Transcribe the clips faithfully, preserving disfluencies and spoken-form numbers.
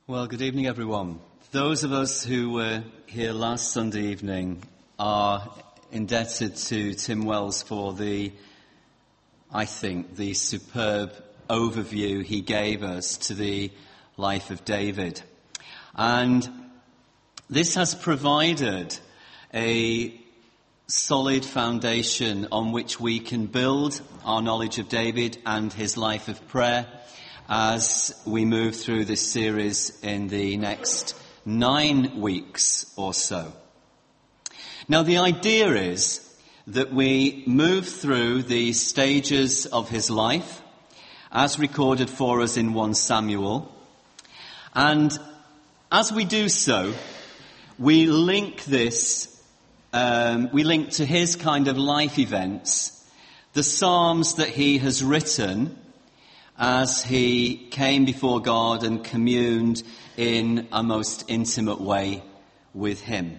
Well, good evening, everyone. Those of us who were here last Sunday evening are indebted to Tim Wells for the, I think, the superb overview he gave us to the life of David. And this has provided a solid foundation on which we can build our knowledge of David and his life of prayer as we move through this series in the next nine weeks or so. Now, the idea is that we move through the stages of his life as recorded for us in First Samuel, and as we do so, we link this, um, we link to his kind of life events, the Psalms that he has written as he came before God and communed in a most intimate way with him.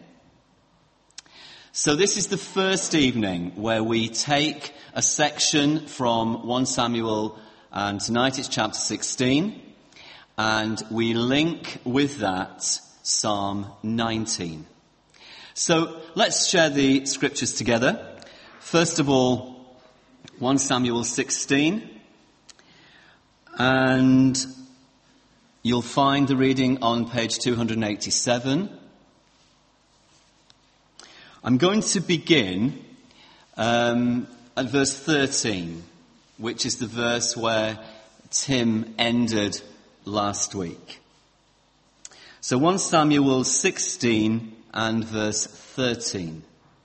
So this is the first evening where we take a section from First Samuel, and tonight it's chapter sixteen, and we link with that Psalm nineteen. So let's share the scriptures together. First of all, First Samuel sixteen. And you'll find the reading on page two hundred eighty-seven. I'm going to begin um, at verse thirteen, which is the verse where Tim ended last week. So First Samuel sixteen and verse thirteen.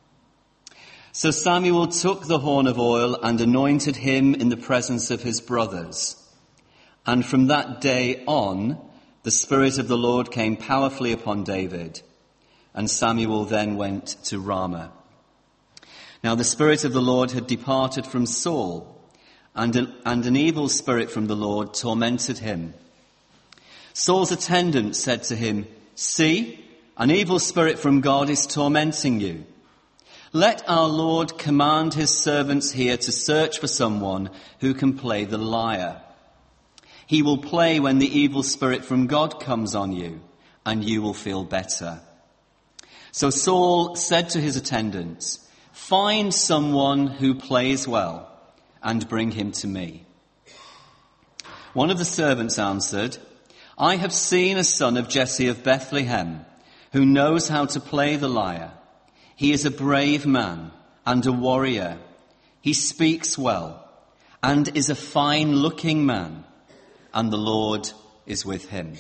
So Samuel took the horn of oil and anointed him in the presence of his brothers. And from that day on, the Spirit of the Lord came powerfully upon David. And Samuel then went to Ramah. Now the Spirit of the Lord had departed from Saul, and an, and an evil spirit from the Lord tormented him. Saul's attendant said to him, "See, an evil spirit from God is tormenting you. Let our Lord command his servants here to search for someone who can play the lyre. He will play when the evil spirit from God comes on you, and you will feel better." So Saul said to his attendants, "Find someone who plays well, and bring him to me." One of the servants answered, "I have seen a son of Jesse of Bethlehem, who knows how to play the lyre. He is a brave man and a warrior. He speaks well, and is a fine-looking man. And the Lord is with him."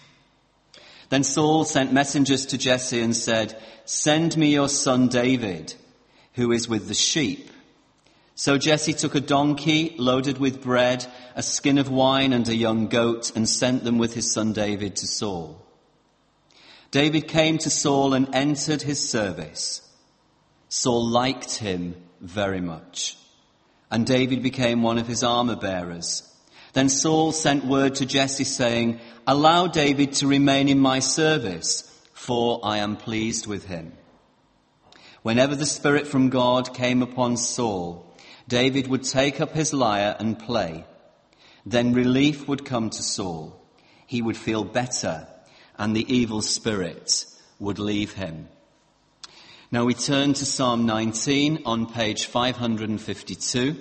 Then Saul sent messengers to Jesse and said, "Send me your son David, who is with the sheep." So Jesse took a donkey loaded with bread, a skin of wine and a young goat, and sent them with his son David to Saul. David came to Saul and entered his service. Saul liked him very much, and David became one of his armor bearers. Then Saul sent word to Jesse saying, "Allow David to remain in my service, for I am pleased with him." Whenever the Spirit from God came upon Saul, David would take up his lyre and play. Then relief would come to Saul. He would feel better, and the evil spirit would leave him. Now we turn to Psalm nineteen on page five hundred fifty-two.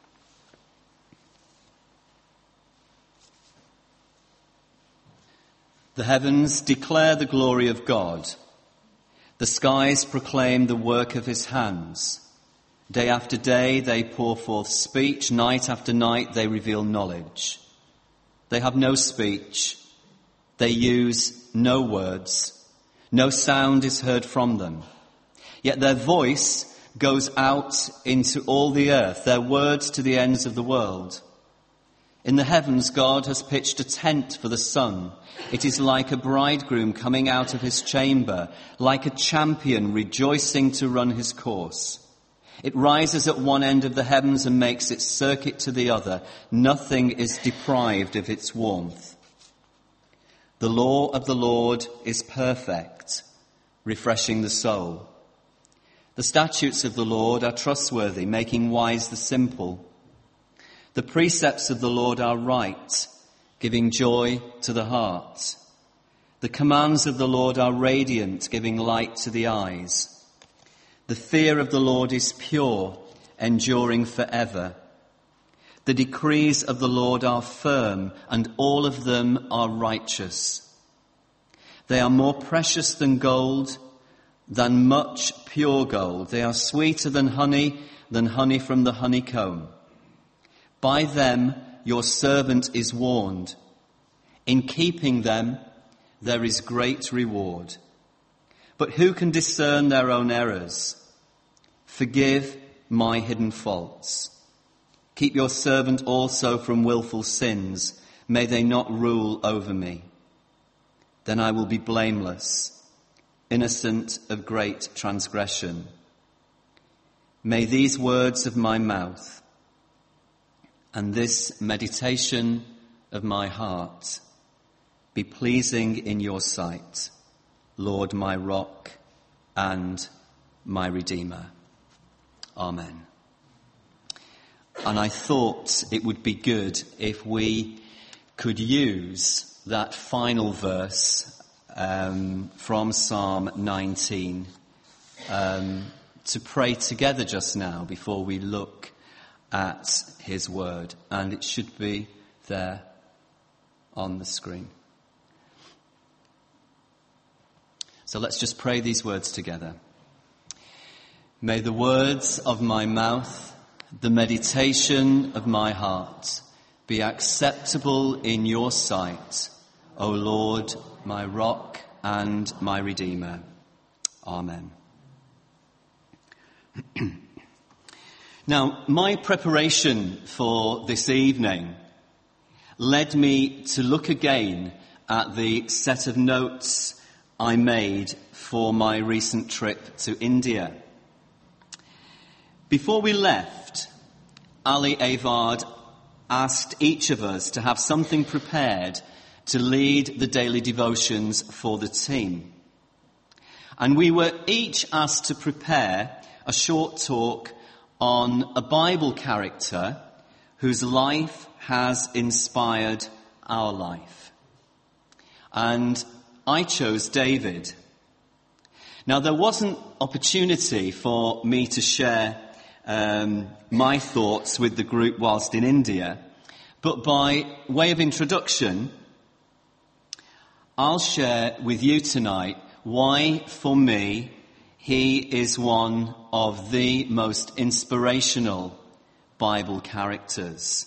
The heavens declare the glory of God. The skies proclaim the work of his hands. Day after day they pour forth speech. Night after night they reveal knowledge. They have no speech. They use no words. No sound is heard from them. Yet their voice goes out into all the earth, their words to the ends of the world. In the heavens, God has pitched a tent for the sun. It is like a bridegroom coming out of his chamber, like a champion rejoicing to run his course. It rises at one end of the heavens and makes its circuit to the other. Nothing is deprived of its warmth. The law of the Lord is perfect, refreshing the soul. The statutes of the Lord are trustworthy, making wise the simple. The precepts of the Lord are right, giving joy to the heart. The commands of the Lord are radiant, giving light to the eyes. The fear of the Lord is pure, enduring forever. The decrees of the Lord are firm, and all of them are righteous. They are more precious than gold, than much pure gold. They are sweeter than honey, than honey from the honeycomb. By them your servant is warned. In keeping them, there is great reward. But who can discern their own errors? Forgive my hidden faults. Keep your servant also from willful sins. May they not rule over me. Then I will be blameless, innocent of great transgression. May these words of my mouth and this meditation of my heart be pleasing in your sight, Lord, my rock and my Redeemer. Amen. And I thought it would be good if we could use that final verse um, from Psalm nineteen um, to pray together just now before we look at his word. And it should be there on the screen. So let's just pray these words together. May the words of my mouth, the meditation of my heart, be acceptable in your sight, O Lord, my rock and my Redeemer. Amen. Now, my preparation for this evening led me to look again at the set of notes I made for my recent trip to India. Before we left, Ali Avard asked each of us to have something prepared to lead the daily devotions for the team. And we were each asked to prepare a short talk on a Bible character whose life has inspired our life. And I chose David. Now, there wasn't opportunity for me to share um, my thoughts with the group whilst in India, but by way of introduction, I'll share with you tonight why, for me, he is one of the most inspirational Bible characters.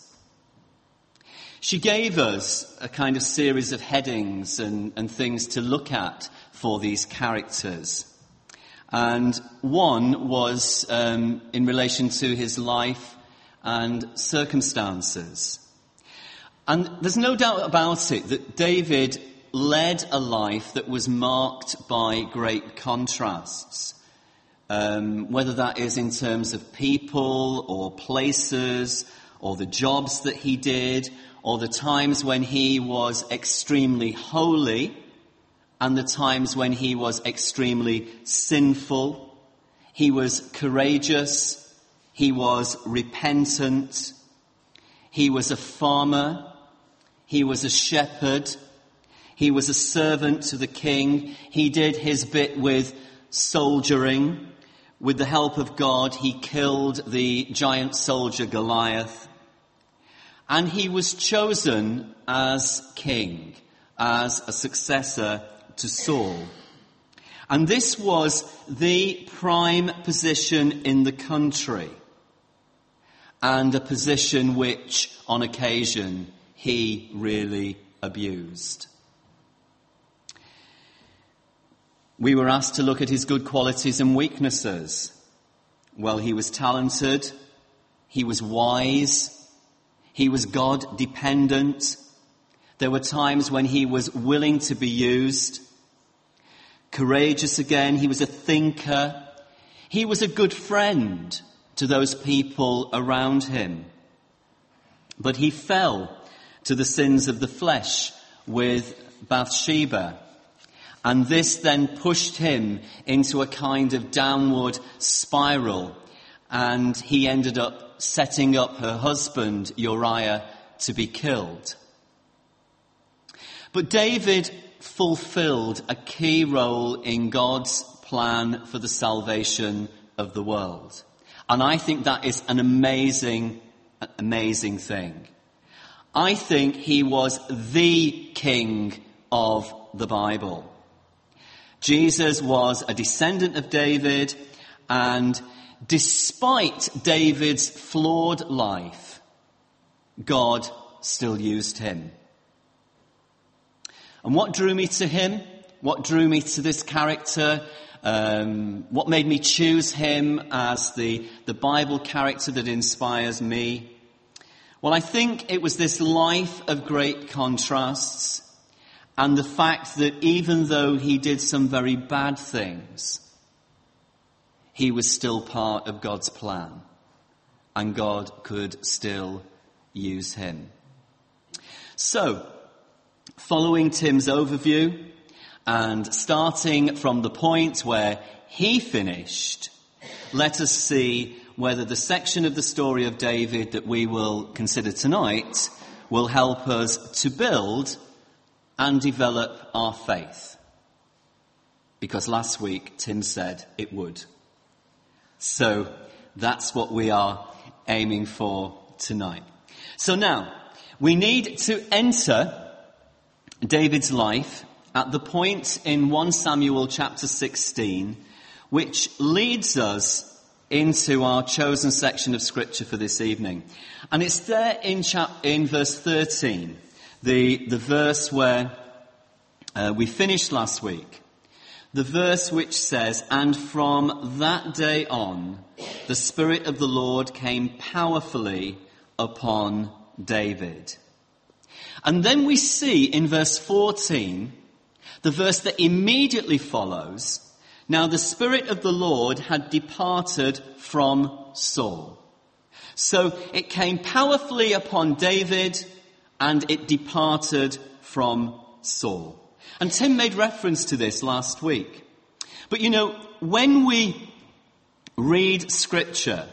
She gave us a kind of series of headings and, and things to look at for these characters. And one was um, in relation to his life and circumstances. And there's no doubt about it that David led a life that was marked by great contrasts. Um, whether that is in terms of people or places or the jobs that he did, or the times when he was extremely holy and the times when he was extremely sinful. He was courageous. He was repentant. He was a farmer. He was a shepherd. He was a servant to the king. He did his bit with soldiering. With the help of God, he killed the giant soldier Goliath. And he was chosen as king, as a successor to Saul. And this was the prime position in the country, and a position which, on occasion, he really abused. We were asked to look at his good qualities and weaknesses. Well, he was talented, he was wise, he was God-dependent. There were times when he was willing to be used. Courageous again, he was a thinker. He was a good friend to those people around him. But he fell to the sins of the flesh with Bathsheba. And this then pushed him into a kind of downward spiral. And he ended up setting up her husband, Uriah, to be killed. But David fulfilled a key role in God's plan for the salvation of the world. And I think that is an amazing, amazing thing. I think he was the king of the Bible. Jesus was a descendant of David, and despite David's flawed life, God still used him. And what drew me to him? What drew me to this character? Um, what made me choose him as the, the Bible character that inspires me? Well, I think it was this life of great contrasts, and the fact that even though he did some very bad things, he was still part of God's plan, and God could still use him. So, following Tim's overview, and starting from the point where he finished, let us see whether the section of the story of David that we will consider tonight will help us to build and develop our faith. Because last week Tim said it would. So that's what we are aiming for tonight. So now, we need to enter David's life at the point in First Samuel chapter sixteen, which leads us into our chosen section of scripture for this evening. And it's there in chap- in verse thirteen, the, the verse where uh, we finished last week. The verse which says, "And from that day on, the Spirit of the Lord came powerfully upon David." And then we see in verse fourteen, the verse that immediately follows, "Now the Spirit of the Lord had departed from Saul." So it came powerfully upon David, and it departed from Saul. And Tim made reference to this last week. But you know, when we read scripture,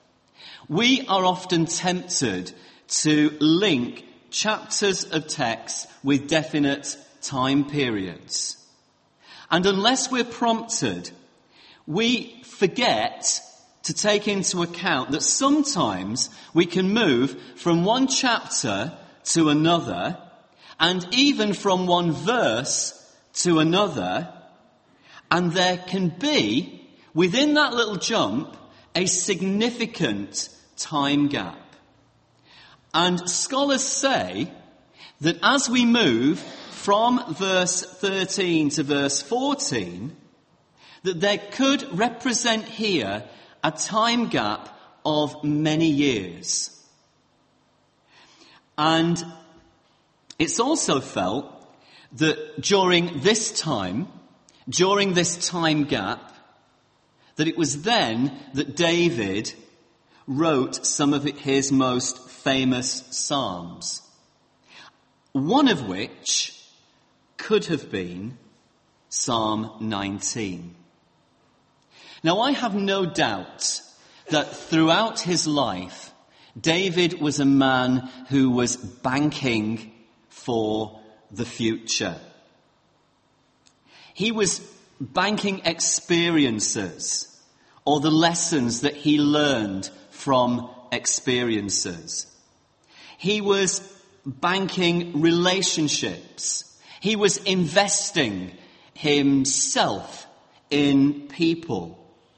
we are often tempted to link chapters of text with definite time periods. And unless we're prompted, we forget to take into account that sometimes we can move from one chapter to another, and even from one verse to another, and there can be, within that little jump, a significant time gap. And scholars say that as we move from verse thirteen to verse fourteen, that there could represent here a time gap of many years. And it's also felt that during this time, during this time gap, that it was then that David wrote some of his most famous psalms, one of which could have been Psalm nineteen. Now, I have no doubt that throughout his life, David was a man who was banking for the future. He was banking experiences, or the lessons that he learned from experiences. He was banking relationships. He was investing himself in people.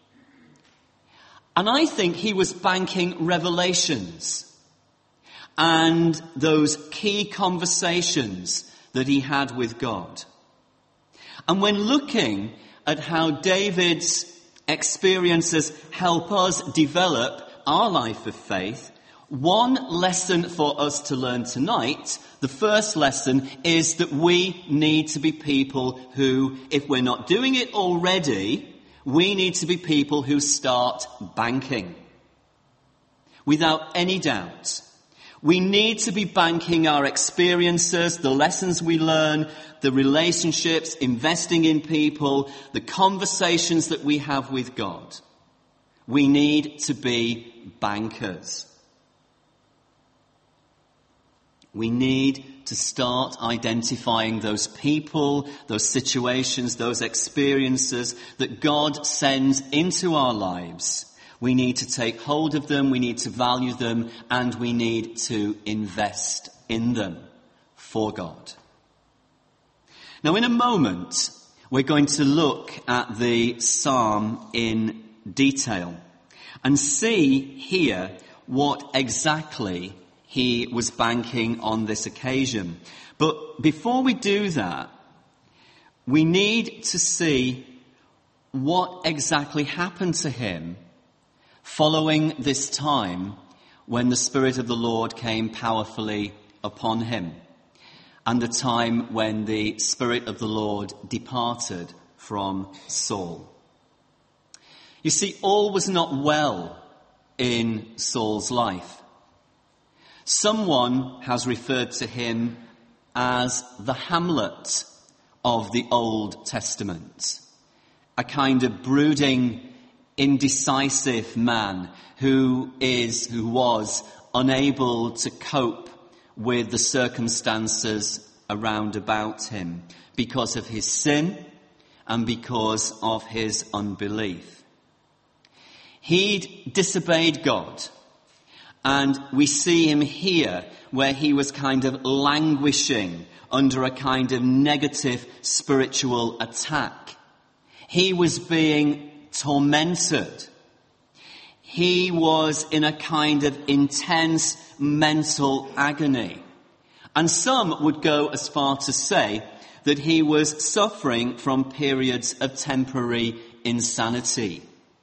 And I think he was banking revelations and those key conversations that he had with God. And when looking at how David's experiences help us develop our life of faith, one lesson for us to learn tonight, the first lesson, is that we need to be people who, if we're not doing it already, we need to be people who start banking. Without any doubt. We need to be banking our experiences, the lessons we learn, the relationships, investing in people, the conversations that we have with God. We need to be bankers. We need to start identifying those people, those situations, those experiences that God sends into our lives. We need to take hold of them, we need to value them, and we need to invest in them for God. Now, in a moment, we're going to look at the psalm in detail and see here what exactly he was banking on this occasion. But before we do that, we need to see what exactly happened to him following this time when the Spirit of the Lord came powerfully upon him, and the time when the Spirit of the Lord departed from Saul. You see, all was not well in Saul's life. Someone has referred to him as the Hamlet of the Old Testament, a kind of brooding, indecisive man who is, who was unable to cope with the circumstances around about him because of his sin and because of his unbelief. He'd disobeyed God, and we see him here where he was kind of languishing under a kind of negative spiritual attack. He was being tormented. He was in a kind of intense mental agony. And some would go as far to say that he was suffering from periods of temporary insanity.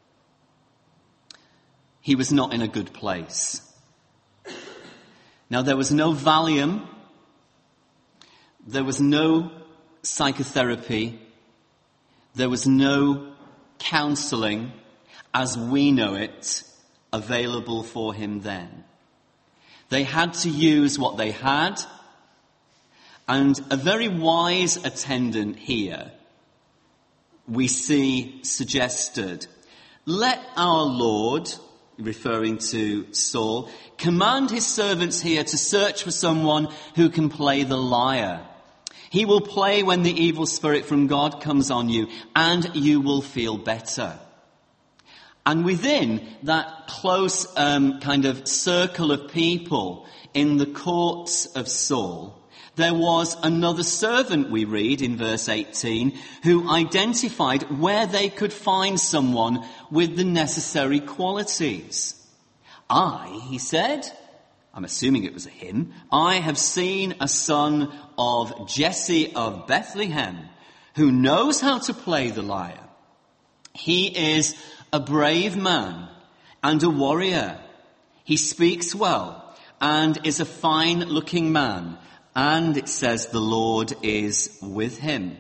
He was not in a good place. Now, there was no Valium, there was no psychotherapy, there was no counselling as we know it available for him then. They had to use what they had, and a very wise attendant here we see suggested, let our Lord, referring to Saul, command his servants here to search for someone who can play the lyre. He will play when the evil spirit from God comes on you, and you will feel better. And within that close um, kind of circle of people in the courts of Saul, there was another servant, we read in verse eighteen, who identified where they could find someone with the necessary qualities. I, he said, I'm assuming it was a him, I have seen a son of Jesse of Bethlehem who knows how to play the lyre. He is a brave man and a warrior. He speaks well and is a fine-looking man. And it says the Lord is with him.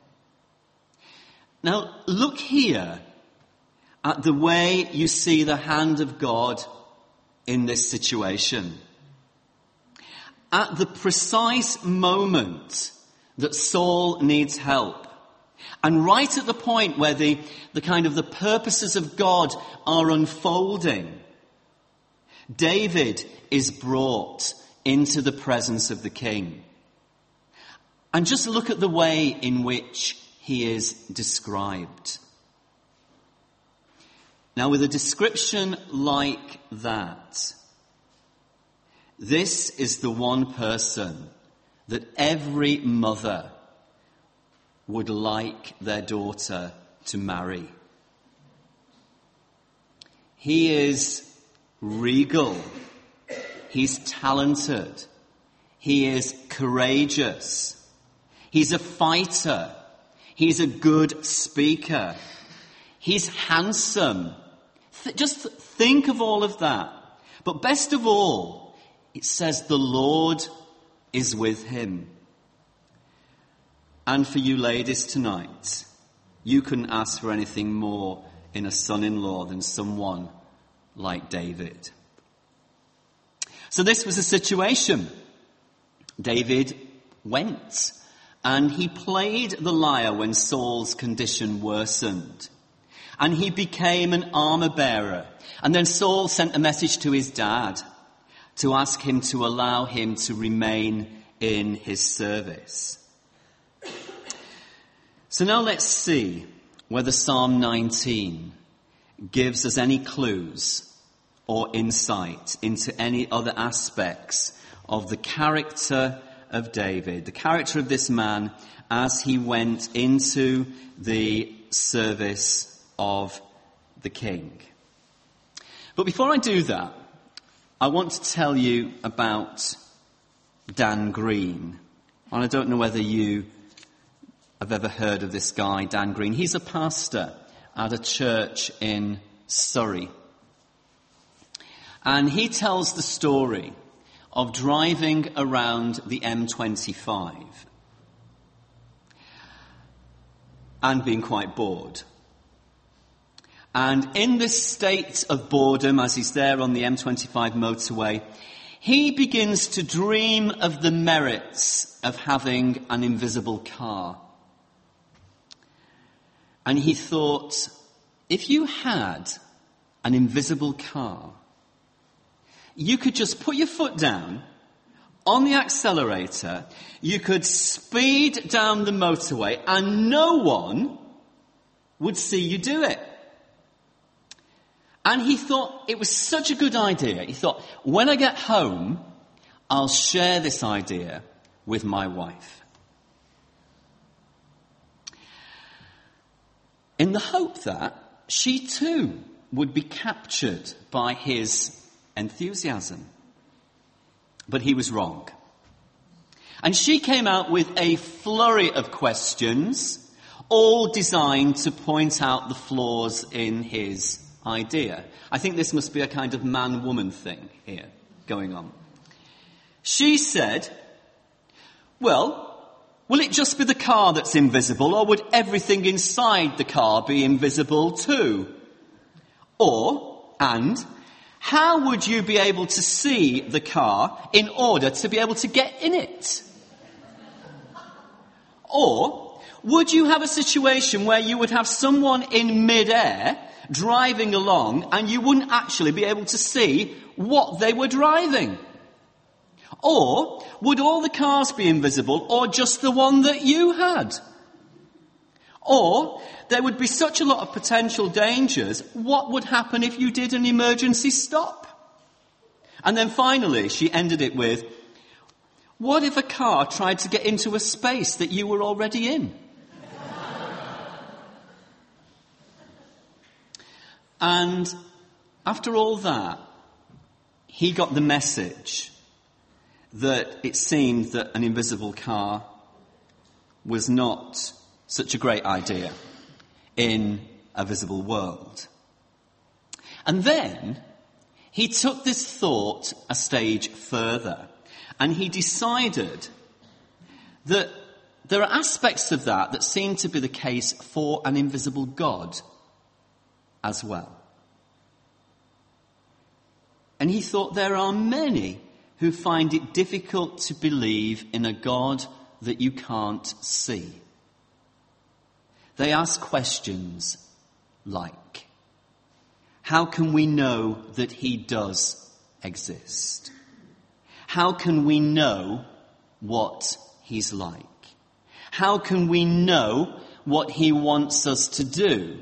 Now, look here at the way you see the hand of God in this situation. At the precise moment that Saul needs help, and right at the point where the, the kind of the purposes of God are unfolding, David is brought into the presence of the king. And just look at the way in which he is described. Now, with a description like that, this is the one person that every mother would like their daughter to marry. He is regal. He's talented. He is courageous. He's a fighter. He's a good speaker. He's handsome. Th- just th- think of all of that. But best of all, it says the Lord is with him. And for you ladies tonight, you couldn't ask for anything more in a son-in-law than someone like David. So this was a situation. David went and he played the lyre when Saul's condition worsened. And he became an armor bearer. And then Saul sent a message to his dad. to ask him to allow him to remain in his service. So now let's see whether Psalm nineteen gives us any clues or insight into any other aspects of the character of David, the character of this man as he went into the service of the king. But before I do that, I want to tell you about Dan Green. And I don't know whether you have ever heard of this guy, Dan Green. He's a pastor at a church in Surrey. And he tells the story of driving around the M twenty-five and being quite bored. And in this state of boredom, as he's there on the M twenty-five motorway, he begins to dream of the merits of having an invisible car. And he thought, if you had an invisible car, you could just put your foot down on the accelerator, you could speed down the motorway, and no one would see you do it. And he thought it was such a good idea. He thought, when I get home, I'll share this idea with my wife. In the hope that she too would be captured by his enthusiasm. But he was wrong. And she came out with a flurry of questions, all designed to point out the flaws in his idea. I think this must be a kind of man-woman thing here going on. She said, well, will it just be the car that's invisible, or would everything inside the car be invisible too? Or, and, how would you be able to see the car in order to be able to get in it? Or, would you have a situation where you would have someone in mid-air driving along and you wouldn't actually be able to see what they were driving? Or, would all the cars be invisible, or just the one that you had? Or, there would be such a lot of potential dangers, what would happen if you did an emergency stop? And then finally, she ended it with, what if a car tried to get into a space that you were already in? And after all that, he got the message that it seemed that an invisible car was not such a great idea in a visible world. And then he took this thought a stage further, and he decided that there are aspects of that that seem to be the case for an invisible God as well. And he thought there are many who find it difficult to believe in a God that you can't see. They ask questions like, how can we know that he does exist? How can we know what he's like? How can we know what he wants us to do?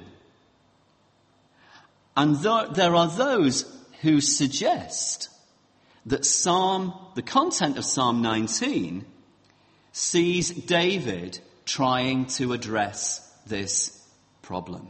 And th- there are those who suggest that Psalm, the content of Psalm nineteen, sees David trying to address this problem.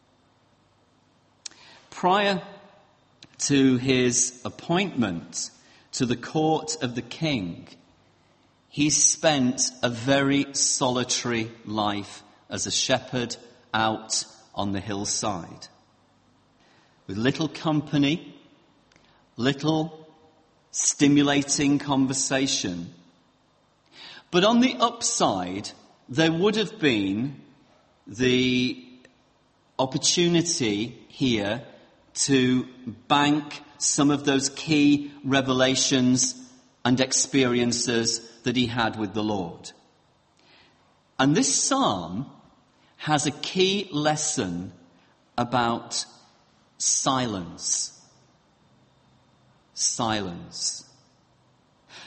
Prior to his appointment to the court of the king, he spent a very solitary life as a shepherd out on the hillside, with little company, little stimulating conversation. But on the upside, there would have been the opportunity here to bank some of those key revelations and experiences that he had with the Lord. And this psalm has a key lesson about silence. Silence.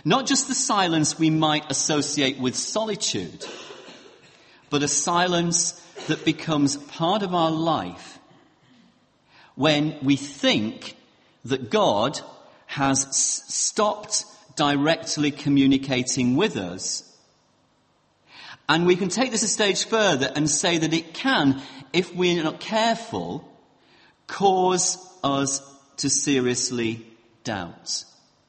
Not just the silence we might associate with solitude, but a silence that becomes part of our life when we think that God has s- stopped directly communicating with us. And we can take this a stage further and say that it can, if we're not careful, cause us to seriously doubt.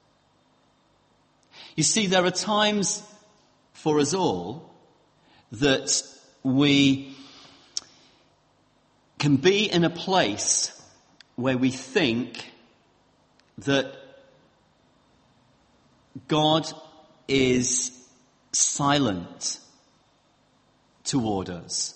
You see, there are times for us all that we can be in a place where we think that God is silent toward us.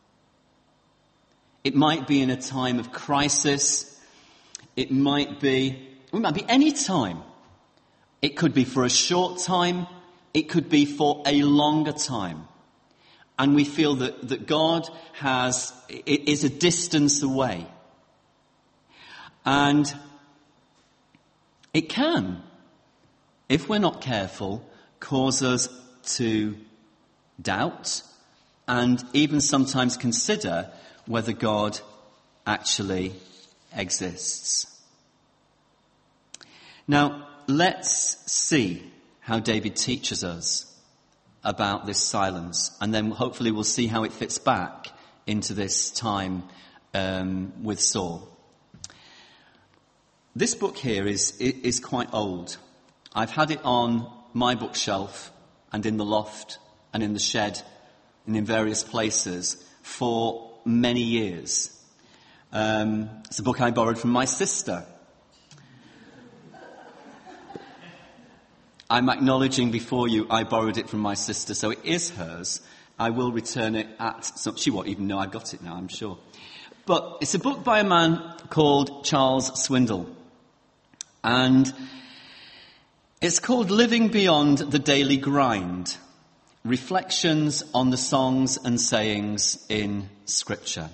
It might be in a time of crisis. It might be, it might be any time. It could be for a short time. It could be for a longer time. And we feel that, that God has, is a distance away. And it can, if we're not careful, cause us to doubt and even sometimes consider whether God actually exists. Now, let's see how David teaches us about this silence, and then hopefully we'll see how it fits back into this time um, with Saul. This book here is is quite old. I've had it on my bookshelf and in the loft and in the shed and in various places for many years. Um, it's a book I borrowed from my sister. I'm acknowledging before you I borrowed it from my sister, so it is hers. I will return it at some... She won't even know I've got it now, I'm sure. But it's a book by a man called Charles Swindoll. And it's called Living Beyond the Daily Grind, Reflections on the Songs and Sayings in Scripture.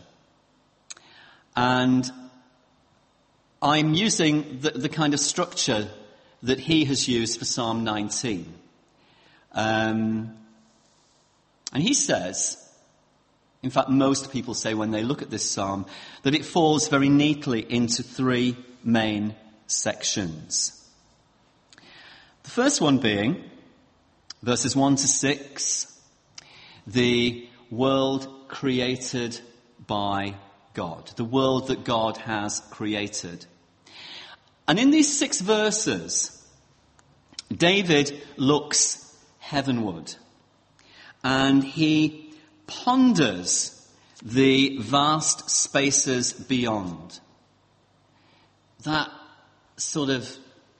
And I'm using the, the kind of structure that he has used for Psalm nineteen. Um, and he says, in fact most people say when they look at this psalm, that it falls very neatly into three main sections. The first one being verses one to six, the world created by God, the world that God has created. And in these six verses, David looks heavenward and he ponders the vast spaces beyond. That sort of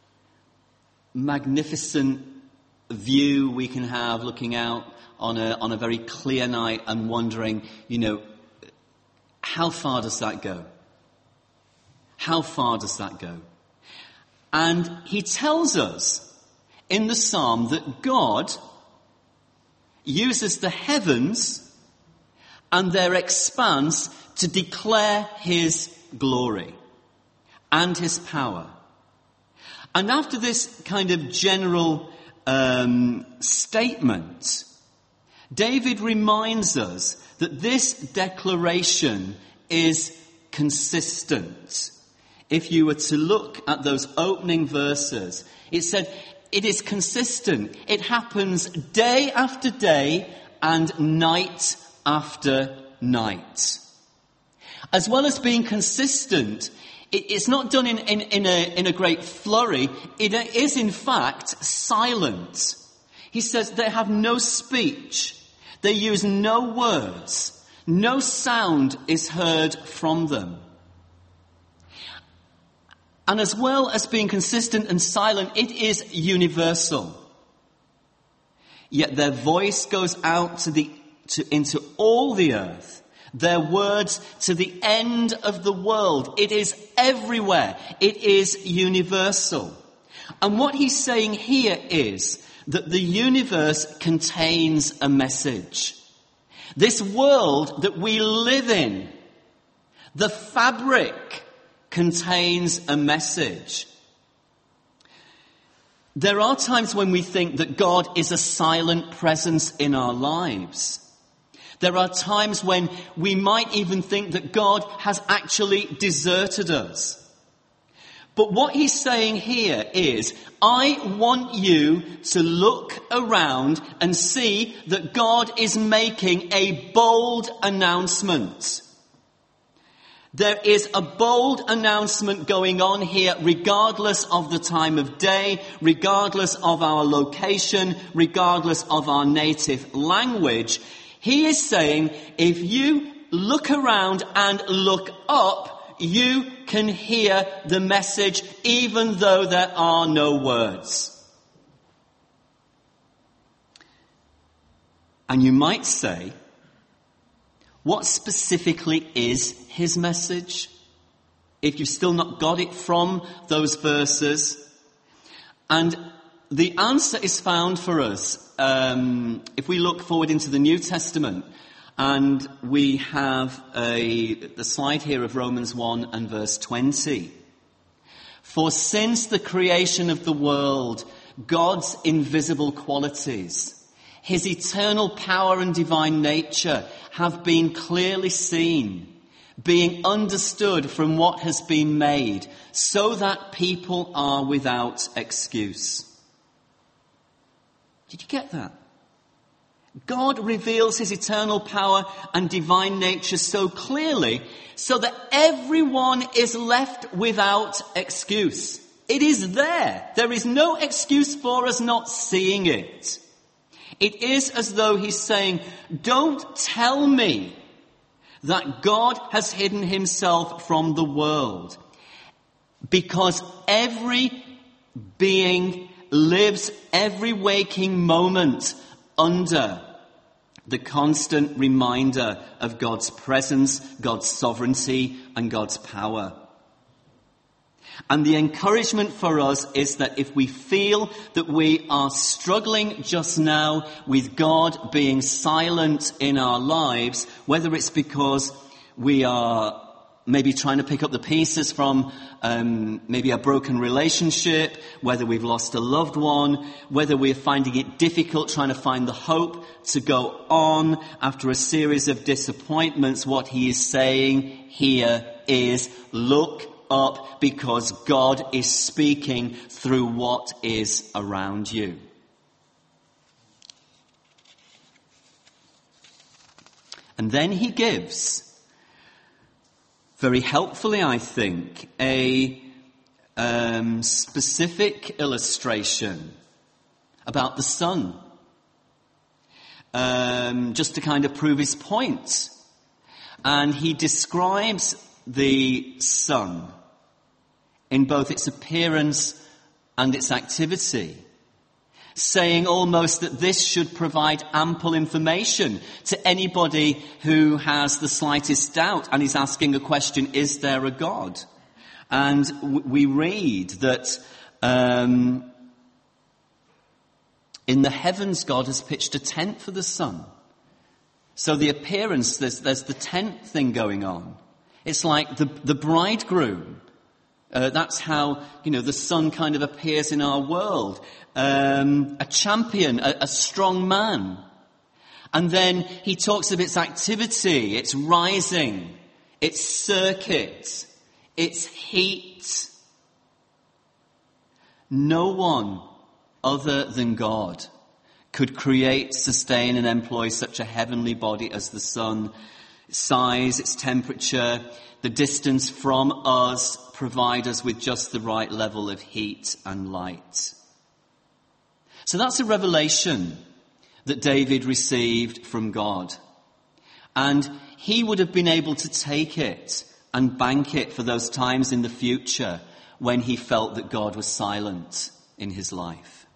magnificent view we can have looking out on a, on a very clear night and wondering, you know, how far does that go? How far does that go? And he tells us in the psalm that God uses the heavens and their expanse to declare his glory and his power. And after this kind of general um, statement, David reminds us that this declaration is consistent. If you were to look at those opening verses, it said it is consistent. It happens day after day and night after night. As well as being consistent, it, it's not done in, in, in, a, in a great flurry. It is in fact silent. He says they have no speech. They use no words. No sound is heard from them. And as well as being consistent and silent, it is universal. Yet their voice goes out to the, to, into all the earth. Their words to the end of the world. It is everywhere. It is universal. And what he's saying here is that the universe contains a message. This world that we live in, the fabric, contains a message. There are times when we think that God is a silent presence in our lives. There are times when we might even think that God has actually deserted us. But what he's saying here is, I want you to look around and see that God is making a bold announcement. There is a bold announcement going on here, regardless of the time of day, regardless of our location, regardless of our native language. He is saying, if you look around and look up, you can hear the message even though there are no words. And you might say, what specifically is his message? If you've still not got it from those verses. And the answer is found for us um, if we look forward into the New Testament. And we have a, the slide here of Romans one and verse twenty. For since the creation of the world, God's invisible qualities, his eternal power and divine nature have been clearly seen, being understood from what has been made, so that people are without excuse. Did you get that? God reveals his eternal power and divine nature so clearly so that everyone is left without excuse. It is there. There is no excuse for us not seeing it. It is as though he's saying, don't tell me that God has hidden himself from the world, because every being lives every waking moment under the constant reminder of God's presence, God's sovereignty, and God's power. And the encouragement for us is that if we feel that we are struggling just now with God being silent in our lives, whether it's because we are maybe trying to pick up the pieces from um, maybe a broken relationship, whether we've lost a loved one, whether we're finding it difficult trying to find the hope to go on after a series of disappointments, what he is saying here is, look up, because God is speaking through what is around you. And then he gives, very helpfully, I think, a um, specific illustration about the sun, um, just to kind of prove his point. And he describes the sun in both its appearance and its activity, saying almost that this should provide ample information to anybody who has the slightest doubt and is asking a question, is there a God? And w- we read that um, in the heavens God has pitched a tent for the sun. So the appearance, there's, there's the tent thing going on. It's like the, the bridegroom. Uh, that's how, you know, the sun kind of appears in our world. Um, a champion, a, a strong man. And then he talks of its activity, its rising, its circuit, its heat. No one other than God could create, sustain, and employ such a heavenly body as the sun. Its size, its temperature, the distance from us provide us with just the right level of heat and light. So that's a revelation that David received from God. And he would have been able to take it and bank it for those times in the future when he felt that God was silent in his life.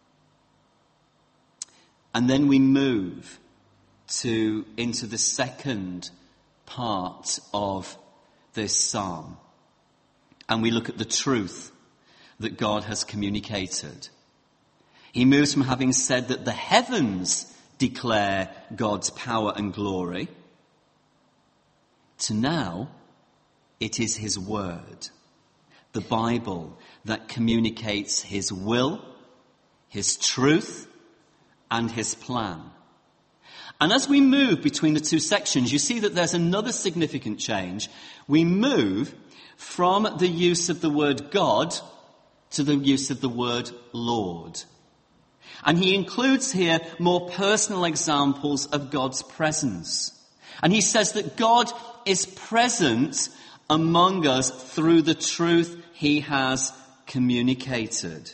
And then we move to into the second part of this psalm. And we look at the truth that God has communicated. He moves from having said that the heavens declare God's power and glory to now it is his word, the Bible, that communicates his will his truth, and his plan. And as we move between the two sections, you see that there's another significant change. We move from the use of the word God to the use of the word Lord. And he includes here more personal examples of God's presence. And he says that God is present among us through the truth he has communicated.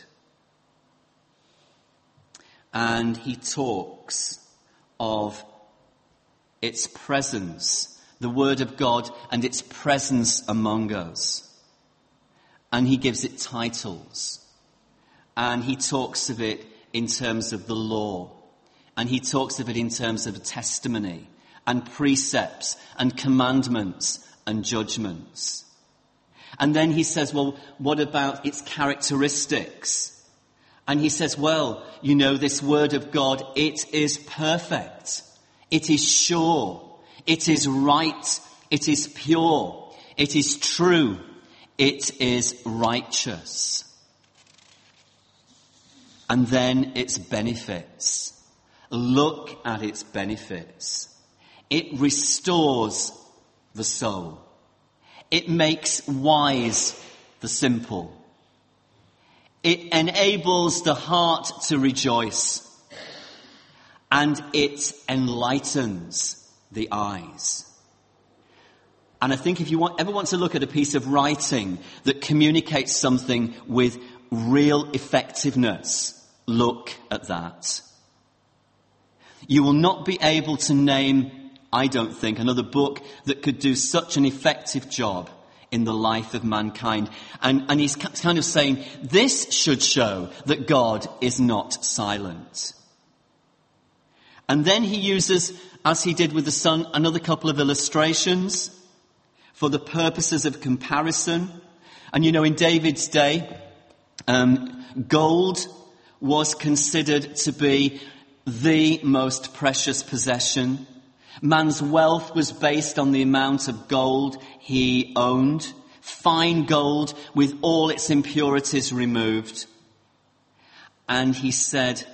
And he talks of its presence, the word of God and its presence among us. And he gives it titles. And he talks of it in terms of the law. And he talks of it in terms of testimony and precepts and commandments and judgments. And then he says, well, what about its characteristics? And he says, well, you know, this word of God, it is perfect. It is sure. It is right. It is pure. It is true. It is righteous. And then its benefits. Look at its benefits. It restores the soul. It makes wise the simple. It enables the heart to rejoice. And it enlightens the eyes. And I think if you want, ever want to look at a piece of writing that communicates something with real effectiveness, look at that. You will not be able to name, I don't think, another book that could do such an effective job in the life of mankind. And, and he's kind of saying, this should show that God is not silent. And then he uses, as he did with the sun, another couple of illustrations for the purposes of comparison. And you know, in David's day, um, gold was considered to be the most precious possession. Man's wealth was based on the amount of gold he owned. Fine gold with all its impurities removed. And he said,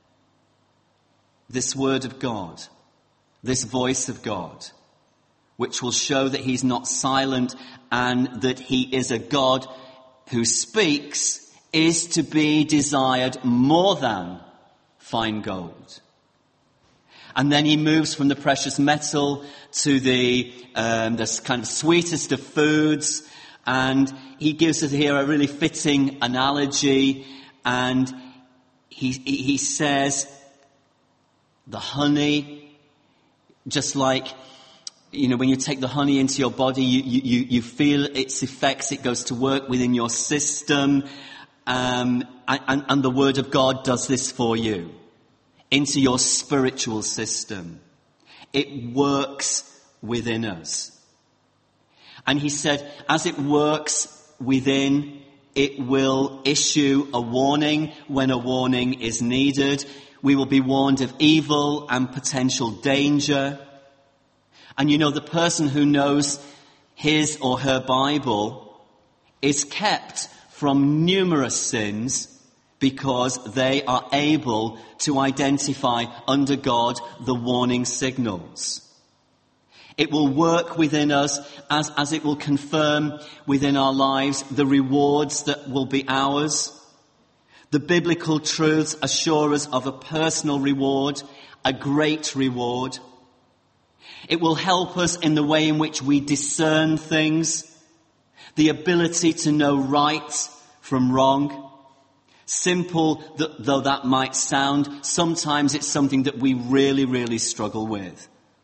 this word of God, this voice of God, which will show that he's not silent and that he is a God who speaks, is to be desired more than fine gold. And then he moves from the precious metal to the, um, the kind of sweetest of foods. And he gives us here a really fitting analogy. And he, he says, the honey, just like, you know, when you take the honey into your body, you, you, you feel its effects. It goes to work within your system. Um, and, and the word of God does this for you. Into your spiritual system. It works within us. And he said, as it works within, it will issue a warning when a warning is needed. We will be warned of evil and potential danger. And you know, the person who knows his or her Bible is kept from numerous sins because they are able to identify under God the warning signals. It will work within us as, as it will confirm within our lives the rewards that will be ours. The biblical truths assure us of a personal reward, a great reward. It will help us in the way in which we discern things, the ability to know right from wrong. Simple though that might sound, sometimes it's something that we really, really struggle with.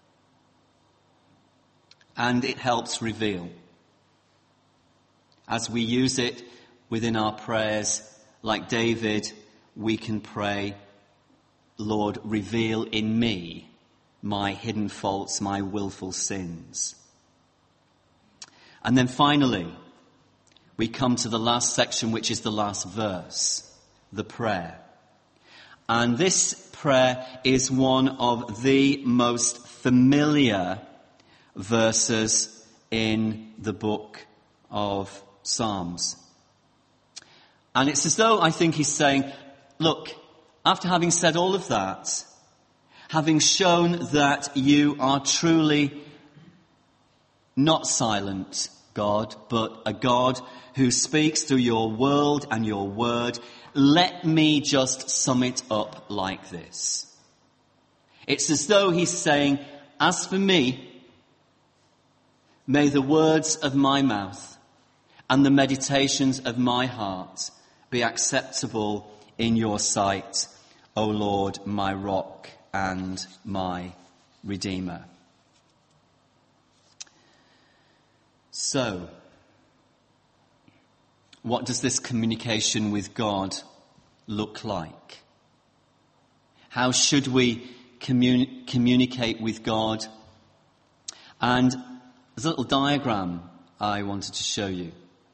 And it helps reveal. As we use it within our prayers, like David, we can pray, Lord, reveal in me my hidden faults, my willful sins. And then finally, we come to the last section, which is the last verse, the prayer. And this prayer is one of the most familiar verses in the book of Psalms. And it's as though I think he's saying, look, after having said all of that, having shown that you are truly not silent God, but a God who speaks through your world and your word, let me just sum it up like this. It's as though he's saying, as for me, may the words of my mouth and the meditations of my heart be acceptable in your sight, O Lord, my rock and my Redeemer. So, what does this communication with God look like? How should we communi- communicate with God? And there's a little diagram I wanted to show you.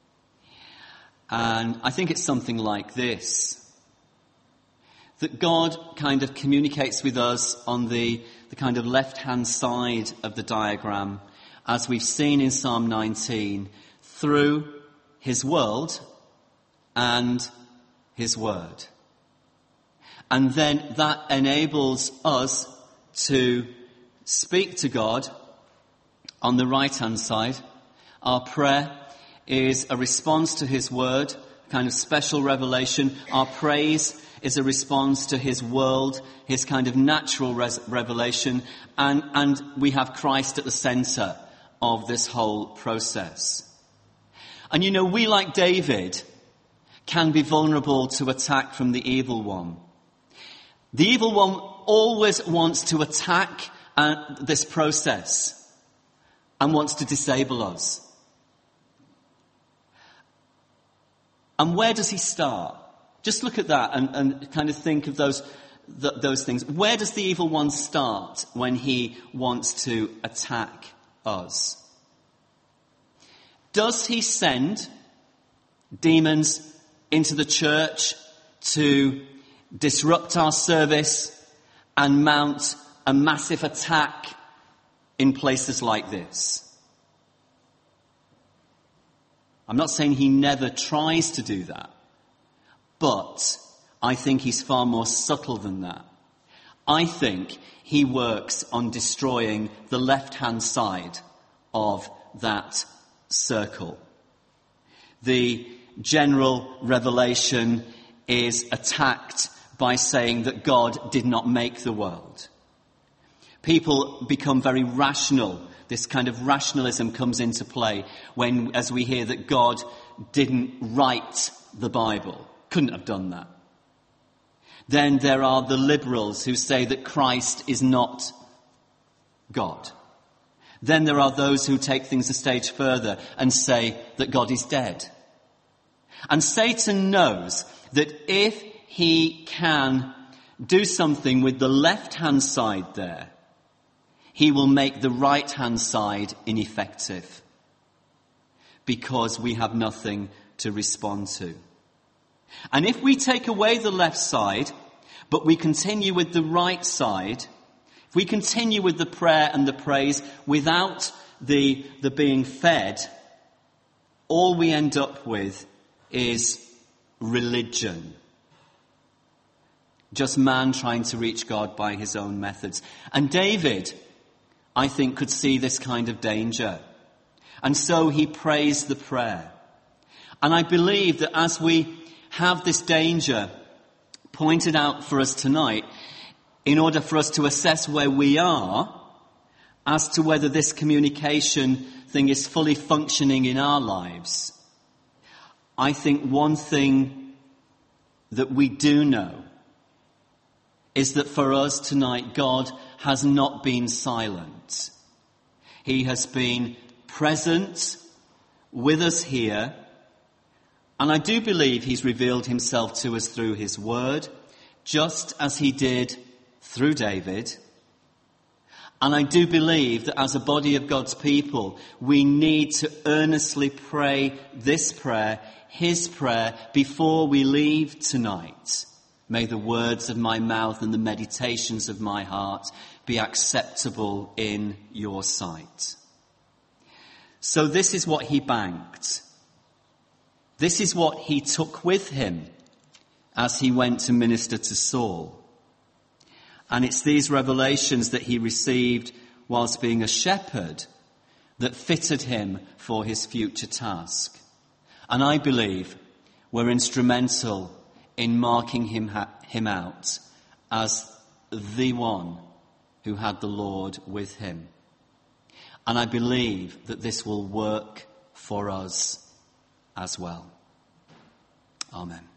And I think it's something like this. That God kind of communicates with us on the, the kind of left-hand side of the diagram, as we've seen in Psalm nineteen, through his world and his word. And then that enables us to speak to God on the right-hand side. Our prayer is a response to his word, kind of special revelation. Our praise is a response to his world, his kind of natural res- revelation. And, and we have Christ at the centre of this whole process. And you know, we, like David, can be vulnerable to attack from the evil one. The evil one always wants to attack uh, this process and wants to disable us. And where does he start? Just look at that and, and kind of think of those th- those things. Where does the evil one start when he wants to attack us? Does he send demons into the church to disrupt our service and mount a massive attack in places like this? I'm not saying he never tries to do that, but I think he's far more subtle than that. I think he works on destroying the left-hand side of that circle. The general revelation is attacked by saying that God did not make the world. People become very rational. This kind of rationalism comes into play when, as we hear that God didn't write the Bible, couldn't have done that. Then there are the liberals who say that Christ is not God. Then there are those who take things a stage further and say that God is dead. And Satan knows that if he can do something with the left-hand side there, he will make the right-hand side ineffective, because we have nothing to respond to. And if we take away the left side, but we continue with the right side, if we continue with the prayer and the praise without the, the being fed, all we end up with is religion. Just man trying to reach God by his own methods. And David, I think, could see this kind of danger. And so he prays the prayer. And I believe that as we have this danger pointed out for us tonight, in order for us to assess where we are as to whether this communication thing is fully functioning in our lives, I think one thing that we do know is that for us tonight, God has not been silent. He has been present with us here. And I do believe he's revealed himself to us through his word, just as he did through David. And I do believe that as a body of God's people, we need to earnestly pray this prayer, his prayer, before we leave tonight. May the words of my mouth and the meditations of my heart be acceptable in your sight. So this is what he banked. This is what he took with him as he went to minister to Saul. And it's these revelations that he received whilst being a shepherd that fitted him for his future task. And I believe were instrumental in marking him, ha- him out as the one who had the Lord with him. And I believe that this will work for us as well. Amen.